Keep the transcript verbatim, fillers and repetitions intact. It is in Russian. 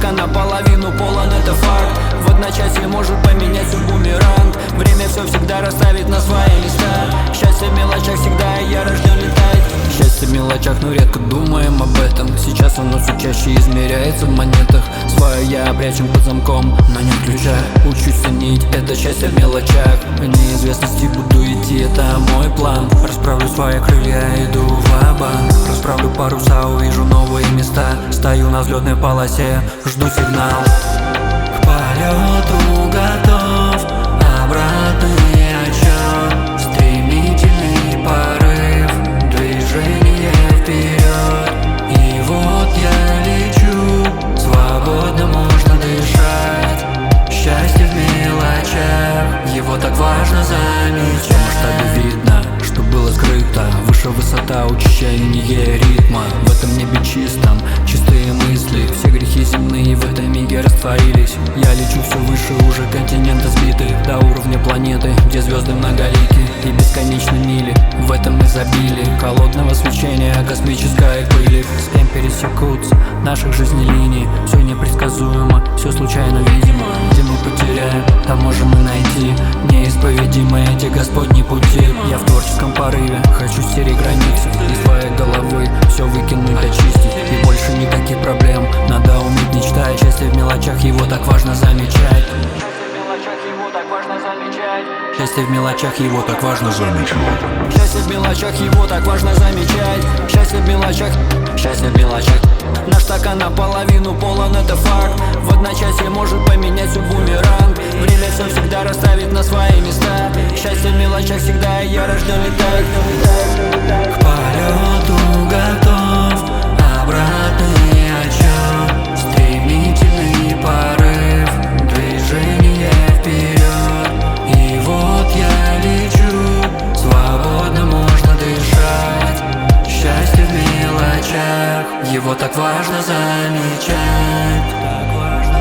стакан наполовину полон, это факт. В одночасье может поменять всю бумеранг. Время все всегда расставит на свои места. Счастье в мелочах всегда, и я рожден летать. Счастье в мелочах, но редко думаем об этом. Сейчас оно все чаще измеряется в монетах. Свое я прячем под замком, но не ключа. Учусь ценить это счастье в мелочах. В неизвестности буду идти, это мой план. Расправлю свои крылья, иду ва-банк. Расправлю паруса, увижу новые места. Стою на взлетной полосе, жду сигнал. К полету готов, обратный отчет. Стремительный порыв, движение вперед. И вот я лечу, свободно можно дышать. Счастье в мелочах, его так важно замечать. В масштабе видно, что было скрыто. Выше высота, учащение ритма. В этом небе чистом, чистые мысли. Все грехи земные в этом миге растворились. Я лечу все выше, уже континенты сбиты до уровня планеты, где звезды многолики и бесконечны мили. В этом изобилии холодного свечения, космической пыли. С кем пересекутся наших жизней линий. Все непредсказуемо, все случайно видимо. Где мы потеряем, там можем и найти неисповедимые эти Господни пути. Я в творческом порыве, хочу стереть границы из своей головы, все выкинуть, очистить. И больше никаких проблем, надо уметь мечтать. Счастье в мелочах, его так важно замечать. Счастье в мелочах, его так важно замечать. Счастье в мелочах, его так важно замечать. Счастье в мелочах, счастье в мелочах. Наш стакан наполовину полон, это факт. В одночасье может поменять всю бумеранг. Время все всегда расставит на свои места. Счастье в мелочах всегда, и я рожден летать. К полету готов, обратный отчет. Стремительный порыв, движение вперед. И вот я лечу, свободно можно дышать. Счастье в мелочах, его так важно замечать. Так важно